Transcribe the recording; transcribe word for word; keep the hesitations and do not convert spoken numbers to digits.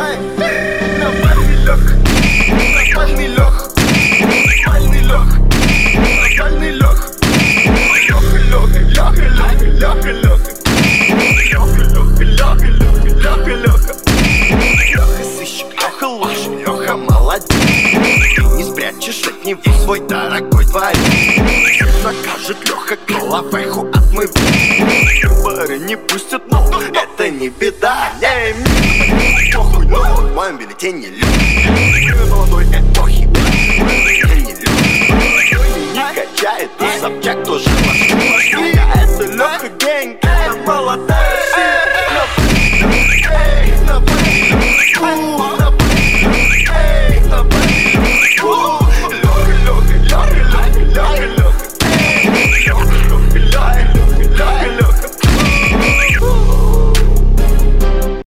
Нормальный Лех, нормальный Лех, нормальный Лех, нормальный Лех. Леха, Леха, Леха, Леха, Леха, Леха. Леха, Леха, Леха, Леха, Леха, Леха. Леха сыщик, Леха лучше, Леха молодец. Ты не спрячешь от него свой дорогой дворец. Закажет Леха головеху отмыть. Выборы не пустят, но это не беда. Не, не, похуй, но в моем бюллетене Леха. Молодой эпохи, не Леха. Не качает, но Собчак тоже.